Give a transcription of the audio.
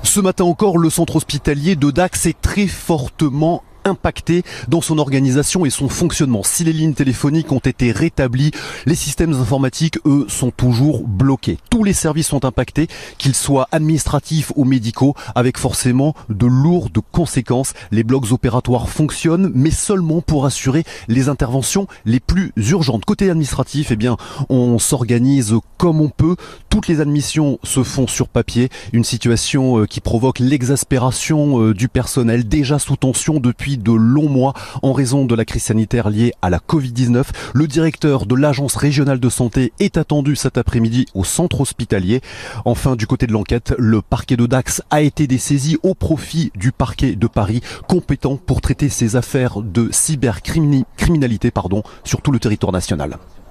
Ce matin encore, le centre hospitalier de Dax est très fortement impacté dans son organisation et son fonctionnement. Si les lignes téléphoniques ont été rétablies, les systèmes informatiques, eux, sont toujours bloqués. Tous les services sont impactés, qu'ils soient administratifs ou médicaux, avec forcément de lourdes conséquences. Les blocs opératoires fonctionnent, mais seulement pour assurer les interventions les plus urgentes. Côté administratif, eh bien, on s'organise comme on peut. Toutes les admissions se font sur papier. Une situation qui provoque l'exaspération du personnel, déjà sous tension depuis de longs mois en raison de la crise sanitaire liée à la Covid-19. Le directeur de l'agence régionale de santé est attendu cet après-midi au centre hospitalier. Enfin, du côté de l'enquête, le parquet de Dax a été dessaisi au profit du parquet de Paris, compétent pour traiter ces affaires de cybercriminalité sur tout le territoire national.